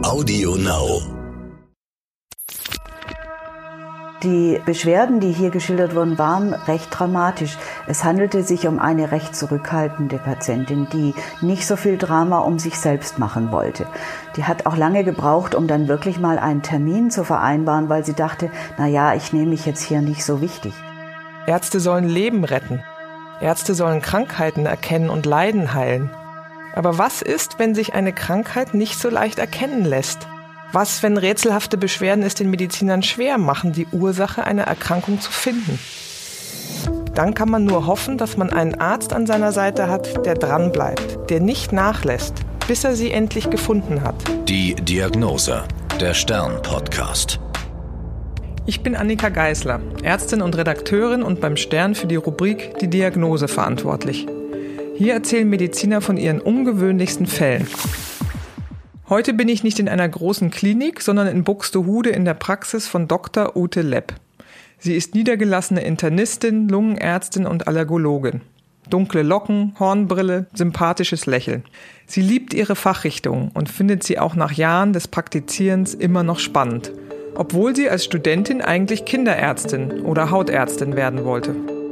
Audio Now. Die Beschwerden, die hier geschildert wurden, waren recht dramatisch. Es handelte sich um eine recht zurückhaltende Patientin, die nicht so viel Drama um sich selbst machen wollte. Die hat auch lange gebraucht, um dann wirklich mal einen Termin zu vereinbaren, weil sie dachte, ich nehme mich jetzt hier nicht so wichtig. Ärzte sollen Leben retten. Ärzte sollen Krankheiten erkennen und Leiden heilen. Aber was ist, wenn sich eine Krankheit nicht so leicht erkennen lässt? Was, wenn rätselhafte Beschwerden es den Medizinern schwer machen, die Ursache einer Erkrankung zu finden? Dann kann man nur hoffen, dass man einen Arzt an seiner Seite hat, der dranbleibt, der nicht nachlässt, bis er sie endlich gefunden hat. Die Diagnose, der Stern-Podcast. Ich bin Annika Geisler, Ärztin und Redakteurin und beim Stern für die Rubrik Die Diagnose verantwortlich. Hier erzählen Mediziner von ihren ungewöhnlichsten Fällen. Heute bin ich nicht in einer großen Klinik, sondern in Buxtehude in der Praxis von Dr. Ute Lepp. Sie ist niedergelassene Internistin, Lungenärztin und Allergologin. Dunkle Locken, Hornbrille, sympathisches Lächeln. Sie liebt ihre Fachrichtung und findet sie auch nach Jahren des Praktizierens immer noch spannend. Obwohl sie als Studentin eigentlich Kinderärztin oder Hautärztin werden wollte.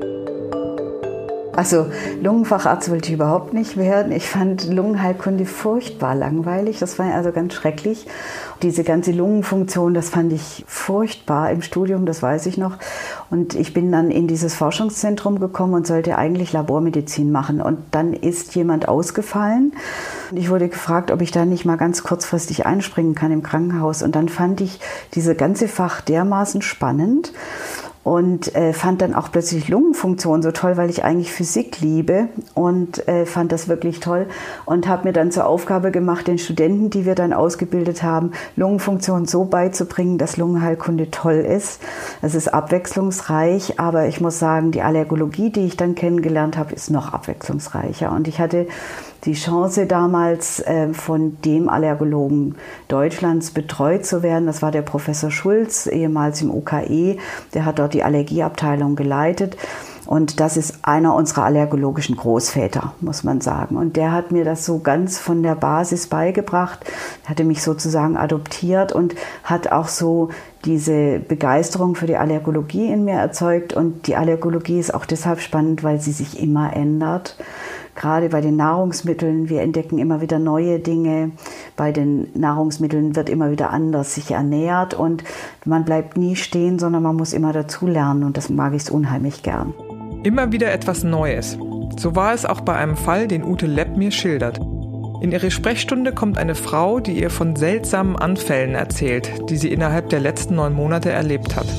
Also Lungenfacharzt wollte ich überhaupt nicht werden. Ich fand Lungenheilkunde furchtbar langweilig. Das war also ganz schrecklich. Diese ganze Lungenfunktion, das fand ich furchtbar im Studium, das weiß ich noch. Und ich bin dann in dieses Forschungszentrum gekommen und sollte eigentlich Labormedizin machen. Und dann ist jemand ausgefallen. Ich wurde gefragt, ob ich da nicht mal ganz kurzfristig einspringen kann im Krankenhaus. Und dann fand ich diese ganze Fach dermaßen spannend. Und fand dann auch plötzlich Lungenfunktion so toll, weil ich eigentlich Physik liebe und fand das wirklich toll und habe mir dann zur Aufgabe gemacht, den Studenten, die wir dann ausgebildet haben, Lungenfunktion so beizubringen, dass Lungenheilkunde toll ist. Es ist abwechslungsreich, aber ich muss sagen, die Allergologie, die ich dann kennengelernt habe, ist noch abwechslungsreicher. Und ich hatte die Chance damals von dem Allergologen Deutschlands betreut zu werden. Das war der Professor Schulz, ehemals im UKE. Der hat dort die Allergieabteilung geleitet. Und das ist einer unserer allergologischen Großväter, muss man sagen. Und der hat mir das so ganz von der Basis beigebracht, hatte mich sozusagen adoptiert und hat auch so diese Begeisterung für die Allergologie in mir erzeugt. Und die Allergologie ist auch deshalb spannend, weil sie sich immer ändert. Gerade bei den Nahrungsmitteln, wir entdecken immer wieder neue Dinge. Bei den Nahrungsmitteln wird immer wieder anders sich ernährt und man bleibt nie stehen, sondern man muss immer dazulernen und das mag ich unheimlich gern. Immer wieder etwas Neues. So war es auch bei einem Fall, den Ute Lepp mir schildert. In ihre Sprechstunde kommt eine Frau, die ihr von seltsamen Anfällen erzählt, die sie innerhalb der letzten 9 Monate erlebt hat.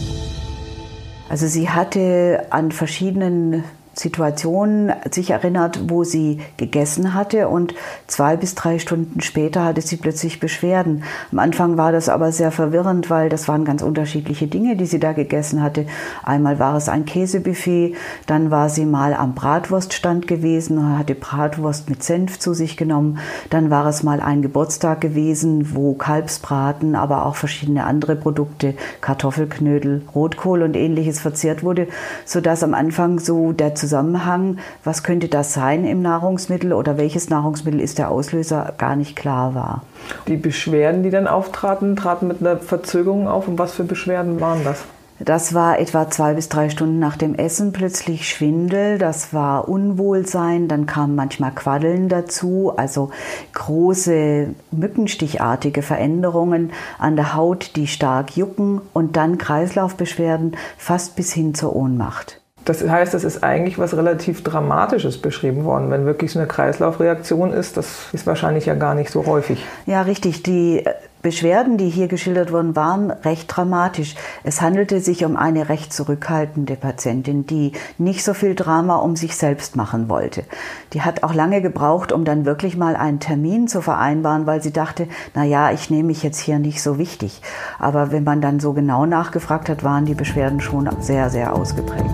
Also sie hatte an verschiedenen Situationen sich erinnert, wo sie gegessen hatte und 2 bis 3 Stunden später hatte sie plötzlich Beschwerden. Am Anfang war das aber sehr verwirrend, weil das waren ganz unterschiedliche Dinge, die sie da gegessen hatte. Einmal war es ein Käsebuffet, dann war sie mal am Bratwurststand gewesen und hatte Bratwurst mit Senf zu sich genommen. Dann war es mal ein Geburtstag gewesen, wo Kalbsbraten, aber auch verschiedene andere Produkte, Kartoffelknödel, Rotkohl und Ähnliches verzehrt wurde, sodass am Anfang so der Zusammenhang, was könnte das sein im Nahrungsmittel oder welches Nahrungsmittel ist der Auslöser, gar nicht klar war. Die Beschwerden, die dann auftraten, traten mit einer Verzögerung auf. Und was für Beschwerden waren das? Das war etwa 2 bis 3 Stunden nach dem Essen plötzlich Schwindel, das war Unwohlsein, dann kamen manchmal Quaddeln dazu, also große mückenstichartige Veränderungen an der Haut, die stark jucken und dann Kreislaufbeschwerden fast bis hin zur Ohnmacht. Das heißt, es ist eigentlich was relativ Dramatisches beschrieben worden. Wenn wirklich so eine Kreislaufreaktion ist, das ist wahrscheinlich ja gar nicht so häufig. Ja, richtig. Die Beschwerden, die hier geschildert wurden, waren recht dramatisch. Es handelte sich um eine recht zurückhaltende Patientin, die nicht so viel Drama um sich selbst machen wollte. Die hat auch lange gebraucht, um dann wirklich mal einen Termin zu vereinbaren, weil sie dachte, ich nehme mich jetzt hier nicht so wichtig. Aber wenn man dann so genau nachgefragt hat, waren die Beschwerden schon sehr, sehr ausgeprägt.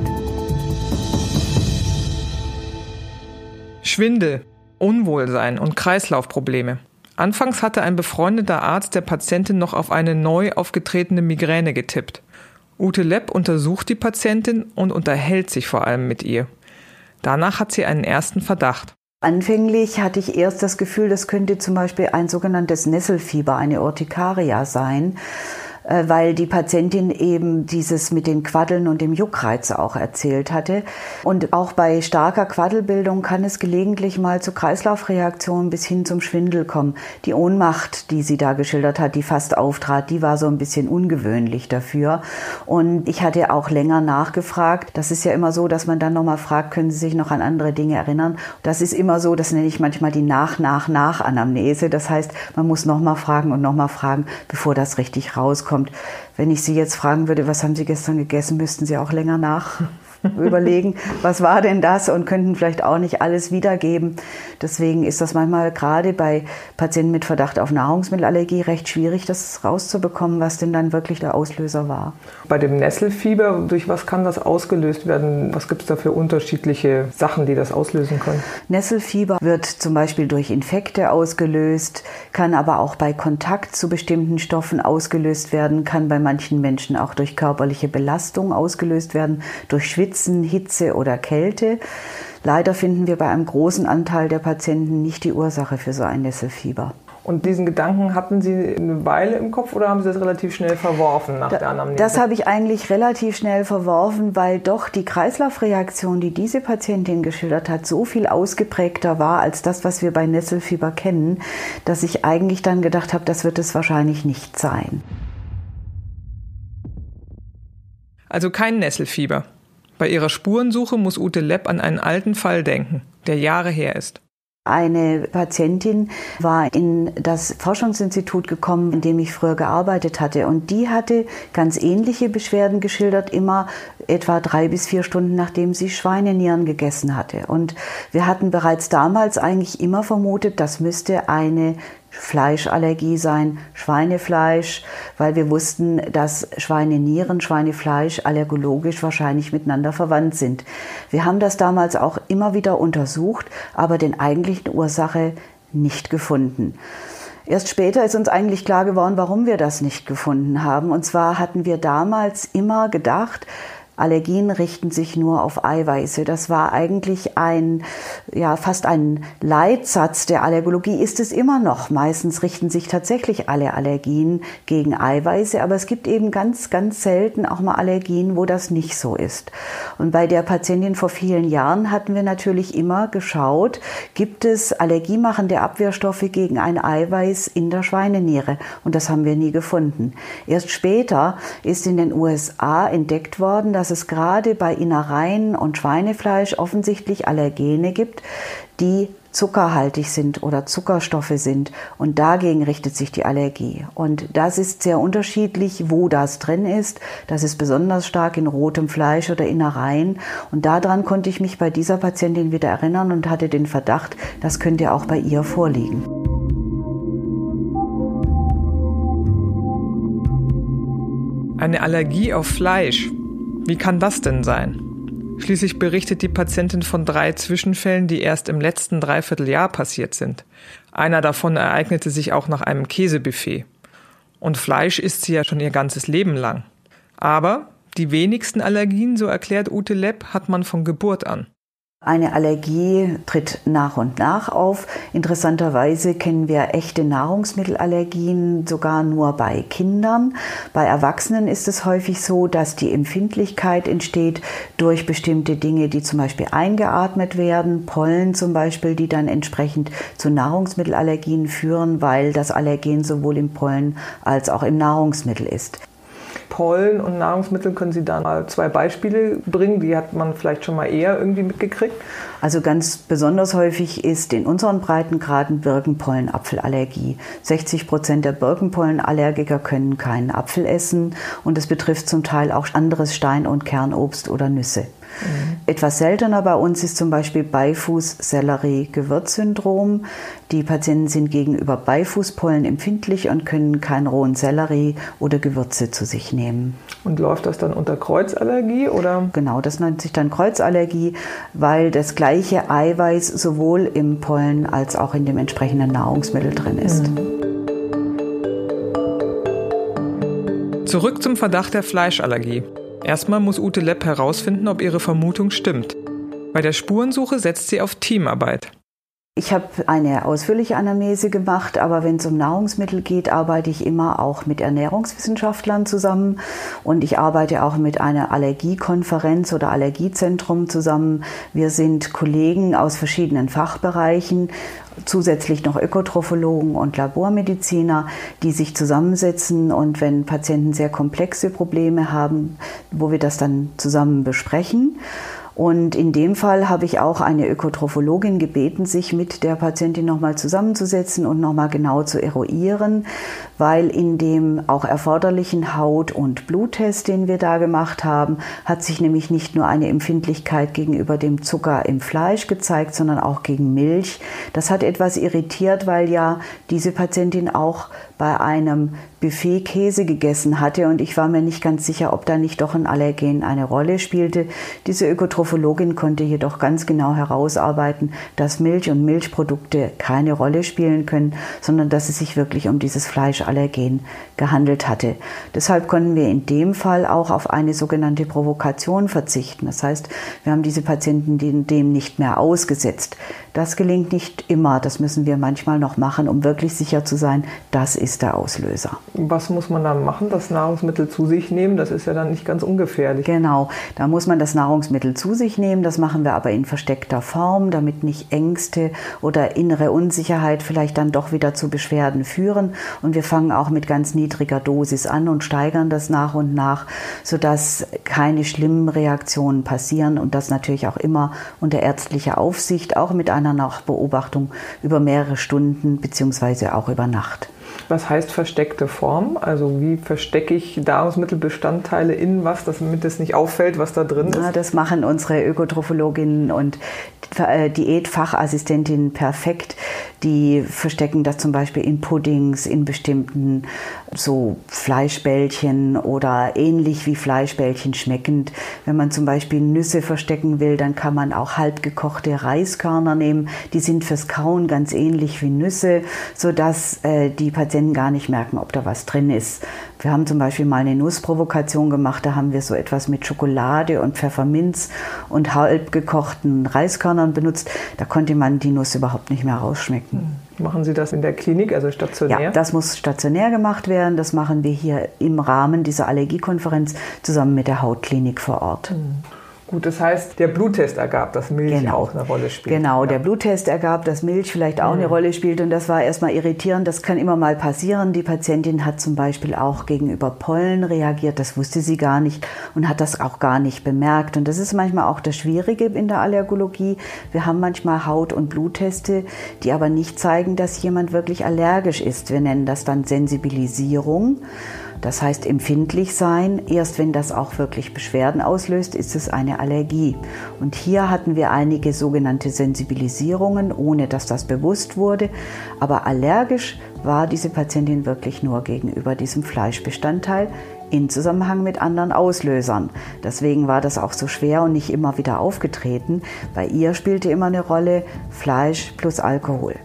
Schwindel, Unwohlsein und Kreislaufprobleme. Anfangs hatte ein befreundeter Arzt der Patientin noch auf eine neu aufgetretene Migräne getippt. Ute Lepp untersucht die Patientin und unterhält sich vor allem mit ihr. Danach hat sie einen ersten Verdacht. Anfänglich hatte ich erst das Gefühl, das könnte zum Beispiel ein sogenanntes Nesselfieber, eine Urtikaria sein, weil die Patientin eben dieses mit den Quaddeln und dem Juckreiz auch erzählt hatte. Und auch bei starker Quaddelbildung kann es gelegentlich mal zu Kreislaufreaktionen bis hin zum Schwindel kommen. Die Ohnmacht, die sie da geschildert hat, die fast auftrat, die war so ein bisschen ungewöhnlich dafür. Und ich hatte auch länger nachgefragt. Das ist ja immer so, dass man dann nochmal fragt, können Sie sich noch an andere Dinge erinnern? Das ist immer so, das nenne ich manchmal die Nach-Anamnese. Das heißt, man muss nochmal fragen, bevor das richtig rauskommt. Wenn ich Sie jetzt fragen würde, was haben Sie gestern gegessen, müssten Sie auch länger überlegen, was war denn das, und könnten vielleicht auch nicht alles wiedergeben. Deswegen ist das manchmal gerade bei Patienten mit Verdacht auf Nahrungsmittelallergie recht schwierig, das rauszubekommen, was denn dann wirklich der Auslöser war. Bei dem Nesselfieber, durch was kann das ausgelöst werden? Was gibt es da für unterschiedliche Sachen, die das auslösen können? Nesselfieber wird zum Beispiel durch Infekte ausgelöst, kann aber auch bei Kontakt zu bestimmten Stoffen ausgelöst werden, kann bei manchen Menschen auch durch körperliche Belastung ausgelöst werden, durch Schwitzen, Hitze oder Kälte. Leider finden wir bei einem großen Anteil der Patienten nicht die Ursache für so ein Nesselfieber. Und diesen Gedanken hatten Sie eine Weile im Kopf oder haben Sie das relativ schnell verworfen nach der Anamnese? Das habe ich eigentlich relativ schnell verworfen, weil doch die Kreislaufreaktion, die diese Patientin geschildert hat, so viel ausgeprägter war als das, was wir bei Nesselfieber kennen, dass ich eigentlich dann gedacht habe, das wird es wahrscheinlich nicht sein. Also kein Nesselfieber. Bei ihrer Spurensuche muss Ute Lepp an einen alten Fall denken, der Jahre her ist. Eine Patientin war in das Forschungsinstitut gekommen, in dem ich früher gearbeitet hatte. Und die hatte ganz ähnliche Beschwerden geschildert, immer etwa 3 bis 4 Stunden, nachdem sie Schweinenieren gegessen hatte. Und wir hatten bereits damals eigentlich immer vermutet, das müsste eine Fleischallergie sein, Schweinefleisch, weil wir wussten, dass Schweinenieren, Schweinefleisch allergologisch wahrscheinlich miteinander verwandt sind. Wir haben das damals auch immer wieder untersucht, aber den eigentlichen Ursache nicht gefunden. Erst später ist uns eigentlich klar geworden, warum wir das nicht gefunden haben. Und zwar hatten wir damals immer gedacht, Allergien richten sich nur auf Eiweiße. Das war eigentlich fast ein Leitsatz der Allergologie, ist es immer noch. Meistens richten sich tatsächlich alle Allergien gegen Eiweiße, aber es gibt eben ganz, ganz selten auch mal Allergien, wo das nicht so ist. Und bei der Patientin vor vielen Jahren hatten wir natürlich immer geschaut, gibt es allergiemachende Abwehrstoffe gegen ein Eiweiß in der Schweineniere? Und das haben wir nie gefunden. Erst später ist in den USA entdeckt worden, dass es gerade bei Innereien und Schweinefleisch offensichtlich Allergene gibt, die zuckerhaltig sind oder Zuckerstoffe sind. Und dagegen richtet sich die Allergie. Und das ist sehr unterschiedlich, wo das drin ist. Das ist besonders stark in rotem Fleisch oder Innereien. Und daran konnte ich mich bei dieser Patientin wieder erinnern und hatte den Verdacht, das könnte auch bei ihr vorliegen. Eine Allergie auf Fleisch. Wie kann das denn sein? Schließlich berichtet die Patientin von 3 Zwischenfällen, die erst im letzten Dreivierteljahr passiert sind. Einer davon ereignete sich auch nach einem Käsebuffet. Und Fleisch isst sie ja schon ihr ganzes Leben lang. Aber die wenigsten Allergien, so erklärt Ute Lepp, hat man von Geburt an. Eine Allergie tritt nach und nach auf. Interessanterweise kennen wir echte Nahrungsmittelallergien sogar nur bei Kindern. Bei Erwachsenen ist es häufig so, dass die Empfindlichkeit entsteht durch bestimmte Dinge, die zum Beispiel eingeatmet werden, Pollen zum Beispiel, die dann entsprechend zu Nahrungsmittelallergien führen, weil das Allergen sowohl im Pollen als auch im Nahrungsmittel ist. Pollen und Nahrungsmittel, können Sie da mal 2 Beispiele bringen? Die hat man vielleicht schon mal eher irgendwie mitgekriegt. Also ganz besonders häufig ist in unseren Breitengraden Birkenpollenapfelallergie. 60% der Birkenpollenallergiker können keinen Apfel essen und es betrifft zum Teil auch anderes Stein- und Kernobst oder Nüsse. Etwas seltener bei uns ist zum Beispiel Beifuß-Sellerie-Gewürzsyndrom. Die Patienten sind gegenüber Beifußpollen empfindlich und können keinen rohen Sellerie oder Gewürze zu sich nehmen. Und läuft das dann unter Kreuzallergie, oder? Genau, das nennt sich dann Kreuzallergie, weil das gleiche Eiweiß sowohl im Pollen als auch in dem entsprechenden Nahrungsmittel drin ist. Zurück zum Verdacht der Fleischallergie. Erstmal muss Ute Lepp herausfinden, ob ihre Vermutung stimmt. Bei der Spurensuche setzt sie auf Teamarbeit. Ich habe eine ausführliche Anamnese gemacht, aber wenn es um Nahrungsmittel geht, arbeite ich immer auch mit Ernährungswissenschaftlern zusammen und ich arbeite auch mit einer Allergiekonferenz oder Allergiezentrum zusammen. Wir sind Kollegen aus verschiedenen Fachbereichen, zusätzlich noch Ökotrophologen und Labormediziner, die sich zusammensetzen und wenn Patienten sehr komplexe Probleme haben, wo wir das dann zusammen besprechen. Und in dem Fall habe ich auch eine Ökotrophologin gebeten, sich mit der Patientin nochmal zusammenzusetzen und nochmal genau zu eruieren, weil in dem auch erforderlichen Haut- und Bluttest, den wir da gemacht haben, hat sich nämlich nicht nur eine Empfindlichkeit gegenüber dem Zucker im Fleisch gezeigt, sondern auch gegen Milch. Das hat etwas irritiert, weil ja diese Patientin auch bei einem Buffet Käse gegessen hatte und ich war mir nicht ganz sicher, ob da nicht doch ein Allergen eine Rolle spielte. Diese Ökotrophologin konnte jedoch ganz genau herausarbeiten, dass Milch und Milchprodukte keine Rolle spielen können, sondern dass es sich wirklich um dieses Fleischallergen gehandelt hatte. Deshalb konnten wir in dem Fall auch auf eine sogenannte Provokation verzichten. Das heißt, wir haben diese Patienten dem nicht mehr ausgesetzt. Das gelingt nicht immer, das müssen wir manchmal noch machen, um wirklich sicher zu sein, das ist der Auslöser. Was muss man dann machen? Das Nahrungsmittel zu sich nehmen? Das ist ja dann nicht ganz ungefährlich. Genau, da muss man das Nahrungsmittel zu sich nehmen. Das machen wir aber in versteckter Form, damit nicht Ängste oder innere Unsicherheit vielleicht dann doch wieder zu Beschwerden führen. Und wir fangen auch mit ganz niedriger Dosis an und steigern das nach und nach, sodass keine schlimmen Reaktionen passieren und das natürlich auch immer unter ärztlicher Aufsicht, auch mit einer Nachbeobachtung über mehrere Stunden bzw. auch über Nacht. Was heißt versteckte Form? Also wie verstecke ich Nahrungsmittelbestandteile in was, damit es nicht auffällt, was da drin ist? Ja, das machen unsere Ökotrophologinnen und Diätfachassistentinnen perfekt. Die verstecken das zum Beispiel in Puddings, in bestimmten so Fleischbällchen oder ähnlich wie Fleischbällchen schmeckend. Wenn man zum Beispiel Nüsse verstecken will, dann kann man auch halbgekochte Reiskörner nehmen. Die sind fürs Kauen ganz ähnlich wie Nüsse, sodass die Patienten gar nicht merken, ob da was drin ist. Wir haben zum Beispiel mal eine Nussprovokation gemacht, da haben wir so etwas mit Schokolade und Pfefferminz und halbgekochten Reiskörnern benutzt. Da konnte man die Nuss überhaupt nicht mehr rausschmecken. Machen Sie das in der Klinik, also stationär? Ja, das muss stationär gemacht werden. Das machen wir hier im Rahmen dieser Allergiekonferenz zusammen mit der Hautklinik vor Ort. Gut, das heißt, der Bluttest ergab, dass Milch auch eine Rolle spielt. Genau, der Bluttest ergab, dass Milch vielleicht auch eine Rolle spielt und das war erstmal irritierend. Das kann immer mal passieren. Die Patientin hat zum Beispiel auch gegenüber Pollen reagiert, das wusste sie gar nicht und hat das auch gar nicht bemerkt. Und das ist manchmal auch das Schwierige in der Allergologie. Wir haben manchmal Haut- und Blutteste, die aber nicht zeigen, dass jemand wirklich allergisch ist. Wir nennen das dann Sensibilisierung. Das heißt empfindlich sein. Erst wenn das auch wirklich Beschwerden auslöst, ist es eine Allergie. Und hier hatten wir einige sogenannte Sensibilisierungen, ohne dass das bewusst wurde. Aber allergisch war diese Patientin wirklich nur gegenüber diesem Fleischbestandteil in Zusammenhang mit anderen Auslösern. Deswegen war das auch so schwer und nicht immer wieder aufgetreten. Bei ihr spielte immer eine Rolle Fleisch plus Alkohol.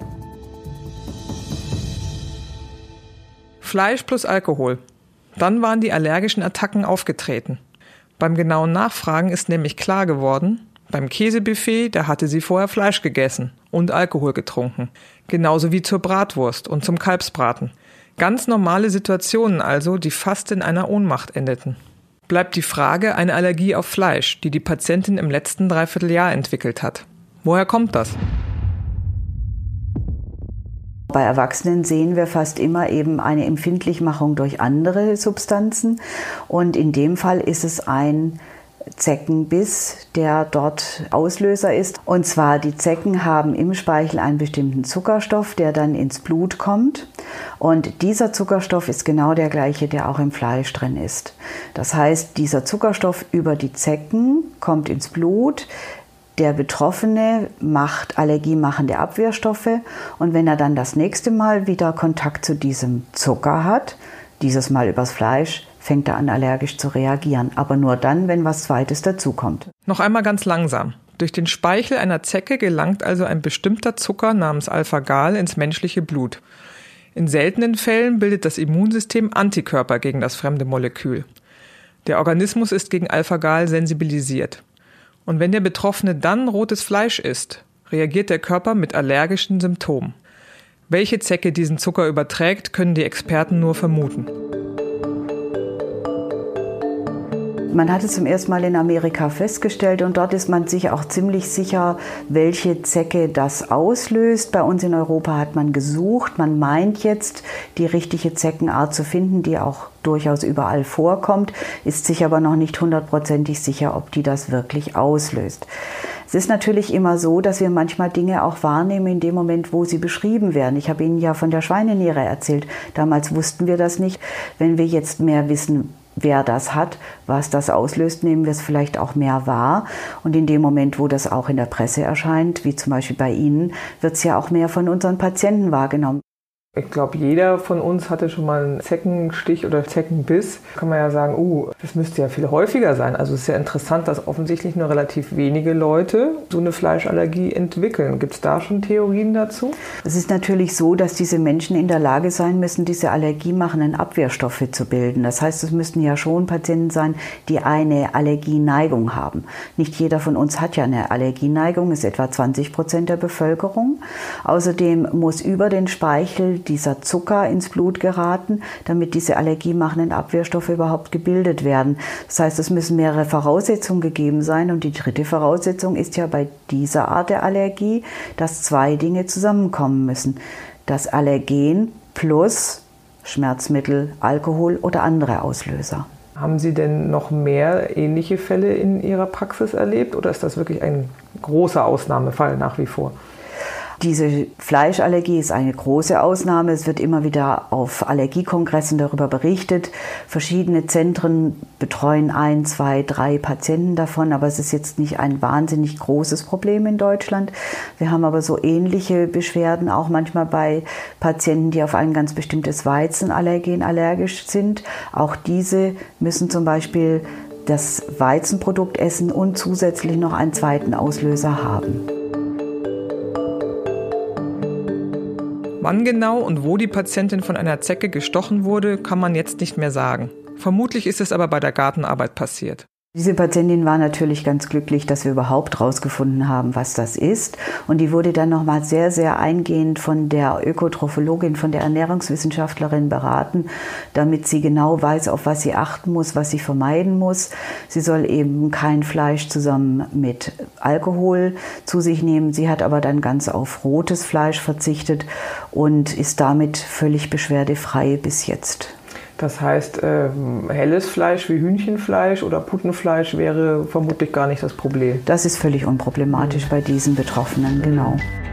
Fleisch plus Alkohol. Dann waren die allergischen Attacken aufgetreten. Beim genauen Nachfragen ist nämlich klar geworden, beim Käsebuffet, da hatte sie vorher Fleisch gegessen und Alkohol getrunken. Genauso wie zur Bratwurst und zum Kalbsbraten. Ganz normale Situationen also, die fast in einer Ohnmacht endeten. Bleibt die Frage eine Allergie auf Fleisch, die die Patientin im letzten Dreivierteljahr entwickelt hat. Woher kommt das? Bei Erwachsenen sehen wir fast immer eben eine Empfindlichmachung durch andere Substanzen und in dem Fall ist es ein Zeckenbiss, der dort Auslöser ist. Und zwar die Zecken haben im Speichel einen bestimmten Zuckerstoff, der dann ins Blut kommt. Und dieser Zuckerstoff ist genau der gleiche, der auch im Fleisch drin ist. Das heißt, dieser Zuckerstoff über die Zecken kommt ins Blut. Der Betroffene macht allergiemachende Abwehrstoffe und wenn er dann das nächste Mal wieder Kontakt zu diesem Zucker hat, dieses Mal übers Fleisch, fängt er an allergisch zu reagieren. Aber nur dann, wenn was Zweites dazukommt. Noch einmal ganz langsam. Durch den Speichel einer Zecke gelangt also ein bestimmter Zucker namens Alpha-Gal ins menschliche Blut. In seltenen Fällen bildet das Immunsystem Antikörper gegen das fremde Molekül. Der Organismus ist gegen Alpha-Gal sensibilisiert. Und wenn der Betroffene dann rotes Fleisch isst, reagiert der Körper mit allergischen Symptomen. Welche Zecke diesen Zucker überträgt, können die Experten nur vermuten. Man hat es zum ersten Mal in Amerika festgestellt und dort ist man sich auch ziemlich sicher, welche Zecke das auslöst. Bei uns in Europa hat man gesucht. Man meint jetzt, die richtige Zeckenart zu finden, die auch durchaus überall vorkommt, ist sich aber noch nicht 100%ig sicher, ob die das wirklich auslöst. Es ist natürlich immer so, dass wir manchmal Dinge auch wahrnehmen in dem Moment, wo sie beschrieben werden. Ich habe Ihnen ja von der Schweineniere erzählt. Damals wussten wir das nicht. Wenn wir jetzt mehr wissen, wer das hat, was das auslöst, nehmen wir es vielleicht auch mehr wahr. Und in dem Moment, wo das auch in der Presse erscheint, wie zum Beispiel bei Ihnen, wird es ja auch mehr von unseren Patienten wahrgenommen. Ich glaube, jeder von uns hatte schon mal einen Zeckenstich oder Zeckenbiss. Kann man ja sagen, das müsste ja viel häufiger sein. Also es ist ja interessant, dass offensichtlich nur relativ wenige Leute so eine Fleischallergie entwickeln. Gibt es da schon Theorien dazu? Es ist natürlich so, dass diese Menschen in der Lage sein müssen, diese allergiemachenden Abwehrstoffe zu bilden. Das heißt, es müssten ja schon Patienten sein, die eine Allergieneigung haben. Nicht jeder von uns hat ja eine Allergieneigung, ist etwa 20% der Bevölkerung. Außerdem muss über den Speichel dieser Zucker ins Blut geraten, damit diese allergiemachenden Abwehrstoffe überhaupt gebildet werden. Das heißt, es müssen mehrere Voraussetzungen gegeben sein. Und die dritte Voraussetzung ist ja bei dieser Art der Allergie, dass zwei Dinge zusammenkommen müssen. Das Allergen plus Schmerzmittel, Alkohol oder andere Auslöser. Haben Sie denn noch mehr ähnliche Fälle in Ihrer Praxis erlebt oder ist das wirklich ein großer Ausnahmefall nach wie vor? Diese Fleischallergie ist eine große Ausnahme. Es wird immer wieder auf Allergiekongressen darüber berichtet. Verschiedene Zentren betreuen 1, 2, 3 Patienten davon, aber es ist jetzt nicht ein wahnsinnig großes Problem in Deutschland. Wir haben aber so ähnliche Beschwerden auch manchmal bei Patienten, die auf ein ganz bestimmtes Weizenallergen allergisch sind. Auch diese müssen zum Beispiel das Weizenprodukt essen und zusätzlich noch einen zweiten Auslöser haben. Wann genau und wo die Patientin von einer Zecke gestochen wurde, kann man jetzt nicht mehr sagen. Vermutlich ist es aber bei der Gartenarbeit passiert. Diese Patientin war natürlich ganz glücklich, dass wir überhaupt herausgefunden haben, was das ist. Und die wurde dann nochmal sehr, sehr eingehend von der Ökotrophologin, von der Ernährungswissenschaftlerin beraten, damit sie genau weiß, auf was sie achten muss, was sie vermeiden muss. Sie soll eben kein Fleisch zusammen mit Alkohol zu sich nehmen. Sie hat aber dann ganz auf rotes Fleisch verzichtet und ist damit völlig beschwerdefrei bis jetzt. Das heißt, helles Fleisch wie Hühnchenfleisch oder Putenfleisch wäre vermutlich gar nicht das Problem. Das ist völlig unproblematisch bei diesen Betroffenen, genau.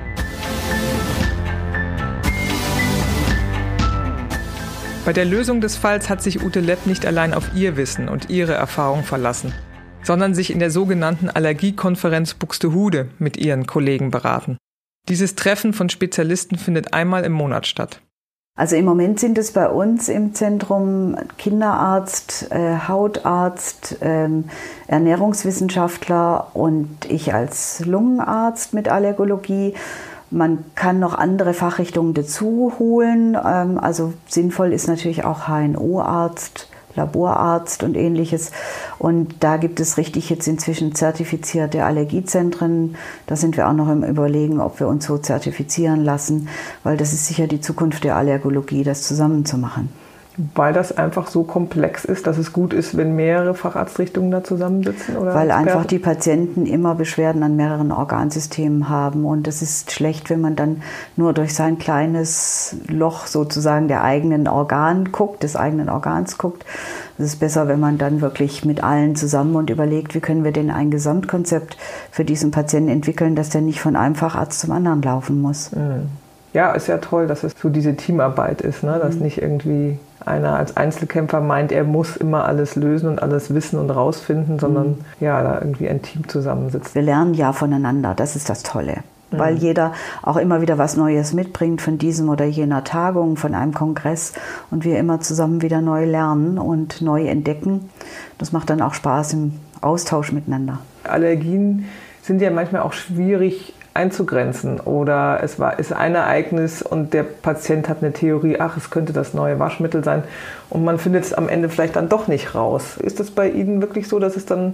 Bei der Lösung des Falls hat sich Ute Lepp nicht allein auf ihr Wissen und ihre Erfahrung verlassen, sondern sich in der sogenannten Allergiekonferenz Buxtehude mit ihren Kollegen beraten. Dieses Treffen von Spezialisten findet einmal im Monat statt. Also im Moment sind es bei uns im Zentrum Kinderarzt, Hautarzt, Ernährungswissenschaftler und ich als Lungenarzt mit Allergologie. Man kann noch andere Fachrichtungen dazu holen. Also sinnvoll ist natürlich auch HNO-Arzt, Laborarzt und ähnliches. Und da gibt es richtig jetzt inzwischen zertifizierte Allergiezentren. Da sind wir auch noch im Überlegen, ob wir uns so zertifizieren lassen, weil das ist sicher die Zukunft der Allergologie, das zusammenzumachen. Weil das einfach so komplex ist, dass es gut ist, wenn mehrere Facharztrichtungen da zusammensitzen? Oder weil einfach die Patienten immer Beschwerden an mehreren Organsystemen haben. Und es ist schlecht, wenn man dann nur durch sein kleines Loch sozusagen des eigenen Organs guckt. Es ist besser, wenn man dann wirklich mit allen zusammen und überlegt, wie können wir denn ein Gesamtkonzept für diesen Patienten entwickeln, dass der nicht von einem Facharzt zum anderen laufen muss. Ja, ist ja toll, dass es so diese Teamarbeit ist, ne? Dass nicht irgendwie einer als Einzelkämpfer meint, er muss immer alles lösen und alles wissen und rausfinden, sondern ja, da irgendwie ein Team zusammensitzt. Wir lernen ja voneinander, das ist das Tolle. Weil jeder auch immer wieder was Neues mitbringt von diesem oder jener Tagung, von einem Kongress und wir immer zusammen wieder neu lernen und neu entdecken. Das macht dann auch Spaß im Austausch miteinander. Allergien sind ja manchmal auch schwierig einzugrenzen oder ist ein Ereignis und der Patient hat eine Theorie, es könnte das neue Waschmittel sein und man findet es am Ende vielleicht dann doch nicht raus. Ist das bei Ihnen wirklich so, dass es dann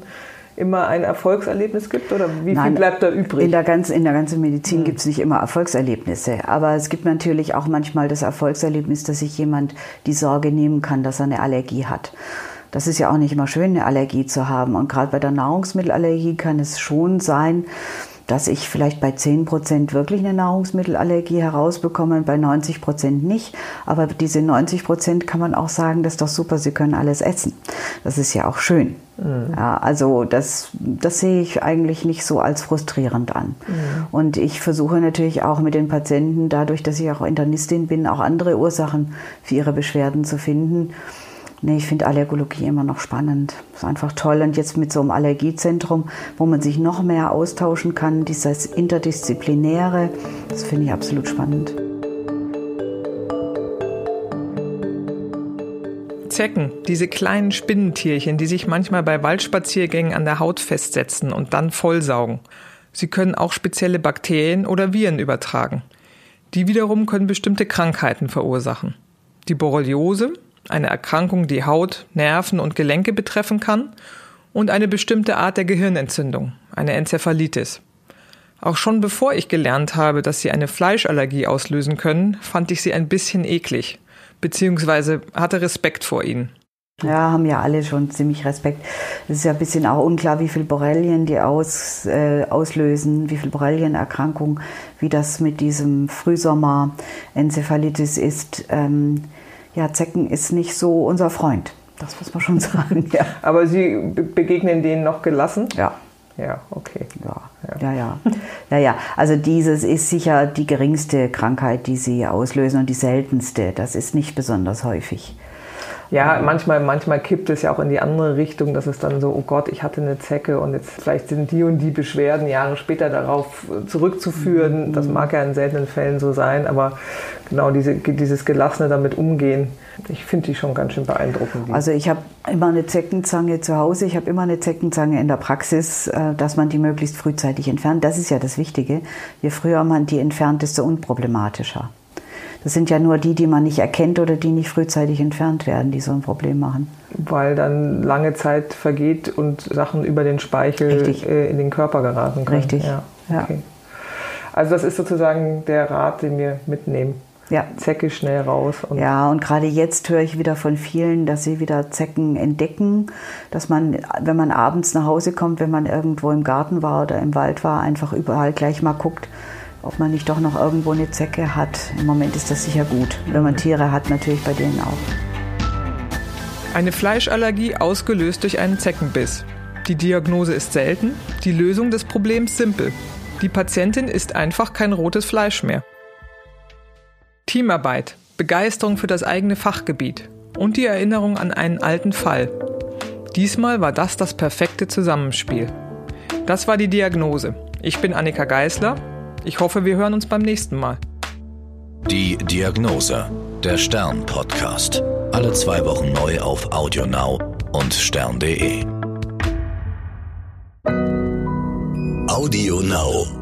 immer ein Erfolgserlebnis gibt oder wie viel bleibt da übrig? In der ganzen Medizin gibt es nicht immer Erfolgserlebnisse, aber es gibt natürlich auch manchmal das Erfolgserlebnis, dass sich jemand die Sorge nehmen kann, dass er eine Allergie hat. Das ist ja auch nicht immer schön, eine Allergie zu haben, und gerade bei der Nahrungsmittelallergie kann es schon sein, dass ich vielleicht bei 10% wirklich eine Nahrungsmittelallergie herausbekomme, bei 90% nicht. Aber diese 90% kann man auch sagen, das ist doch super, sie können alles essen. Das ist ja auch schön. Ja, also das sehe ich eigentlich nicht so als frustrierend an. Und ich versuche natürlich auch mit den Patienten, dadurch, dass ich auch Internistin bin, auch andere Ursachen für ihre Beschwerden zu finden. Nee, ich finde Allergologie immer noch spannend. Das ist einfach toll. Und jetzt mit so einem Allergiezentrum, wo man sich noch mehr austauschen kann, dieses Interdisziplinäre, das finde ich absolut spannend. Zecken, diese kleinen Spinnentierchen, die sich manchmal bei Waldspaziergängen an der Haut festsetzen und dann vollsaugen. Sie können auch spezielle Bakterien oder Viren übertragen. Die wiederum können bestimmte Krankheiten verursachen. Die Borreliose, eine Erkrankung, die Haut, Nerven und Gelenke betreffen kann, und eine bestimmte Art der Gehirnentzündung, eine Enzephalitis. Auch schon bevor ich gelernt habe, dass sie eine Fleischallergie auslösen können, fand ich sie ein bisschen eklig, beziehungsweise hatte Respekt vor ihnen. Ja, haben ja alle schon ziemlich Respekt. Es ist ja ein bisschen auch unklar, wie viele Borrelien die auslösen, wie viele Borrelienerkrankungen, wie das mit diesem Frühsommer-Enzephalitis ist. Ja, Zecken ist nicht so unser Freund. Das muss man schon sagen. Ja. Aber Sie begegnen denen noch gelassen? Ja. Ja, okay. Ja. Also dieses ist sicher die geringste Krankheit, die sie auslösen, und die seltenste. Das ist nicht besonders häufig. Ja, manchmal kippt es ja auch in die andere Richtung, dass es dann so, oh Gott, ich hatte eine Zecke und jetzt vielleicht sind die und die Beschwerden Jahre später darauf zurückzuführen. Das mag ja in seltenen Fällen so sein, aber genau dieses gelassene damit umgehen, ich finde die schon ganz schön beeindruckend. Also ich habe immer eine Zeckenzange zu Hause, ich habe immer eine Zeckenzange in der Praxis, dass man die möglichst frühzeitig entfernt. Das ist ja das Wichtige. Je früher man die entfernt, desto unproblematischer. Das sind ja nur die man nicht erkennt oder die nicht frühzeitig entfernt werden, die so ein Problem machen. Weil dann lange Zeit vergeht und Sachen über den Speichel in den Körper geraten können. Richtig, ja. Okay. Also das ist sozusagen der Rat, den wir mitnehmen. Ja. Zecke schnell raus. Und gerade jetzt höre ich wieder von vielen, dass sie wieder Zecken entdecken, dass man, wenn man abends nach Hause kommt, wenn man irgendwo im Garten war oder im Wald war, einfach überall gleich mal guckt, ob man nicht doch noch irgendwo eine Zecke hat. Im Moment ist das sicher gut. Wenn man Tiere hat, natürlich bei denen auch. Eine Fleischallergie ausgelöst durch einen Zeckenbiss. Die Diagnose ist selten, die Lösung des Problems simpel. Die Patientin isst einfach kein rotes Fleisch mehr. Teamarbeit, Begeisterung für das eigene Fachgebiet und die Erinnerung an einen alten Fall. Diesmal war das perfekte Zusammenspiel. Das war die Diagnose. Ich bin Annika Geisler. Ich hoffe, wir hören uns beim nächsten Mal. Die Diagnose, der Stern-Podcast. Alle 2 Wochen neu auf AudioNow und stern.de. AudioNow.